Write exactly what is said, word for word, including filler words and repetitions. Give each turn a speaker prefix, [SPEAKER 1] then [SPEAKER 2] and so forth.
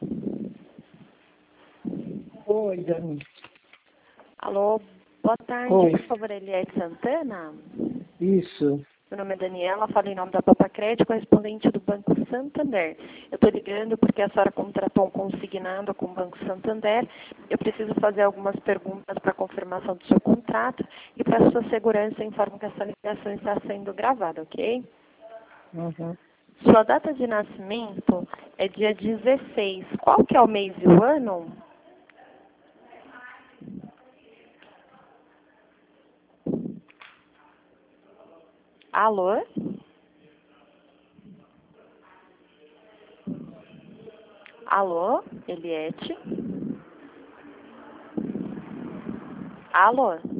[SPEAKER 1] Oi, Dani.
[SPEAKER 2] Alô, boa tarde,
[SPEAKER 1] Oi.
[SPEAKER 2] por favor, Eliette Santana.
[SPEAKER 1] Isso.
[SPEAKER 2] Meu nome é Daniela, falo em nome da Papacred, correspondente do Banco Santander. Eu estou ligando porque a senhora contratou um consignado com o Banco Santander. Eu preciso fazer algumas perguntas para confirmação do seu contrato e para sua segurança, informo que essa ligação está sendo gravada, ok?
[SPEAKER 1] Uhum.
[SPEAKER 2] Sua data de nascimento é dia dezesseis. Qual que é o mês e o ano? Alô? Alô, Eliette? Alô?